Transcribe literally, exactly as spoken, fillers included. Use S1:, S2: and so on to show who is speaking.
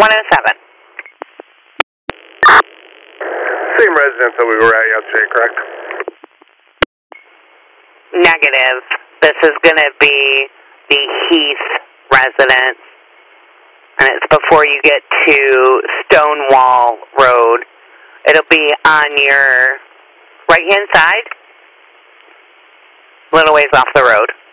S1: one oh seven.
S2: Same residence that we were at yesterday, correct?
S1: Negative. This is going to be the Heath residence, and it's before you get to Stonewall Road. It'll be on your right-hand side, a little ways off the road.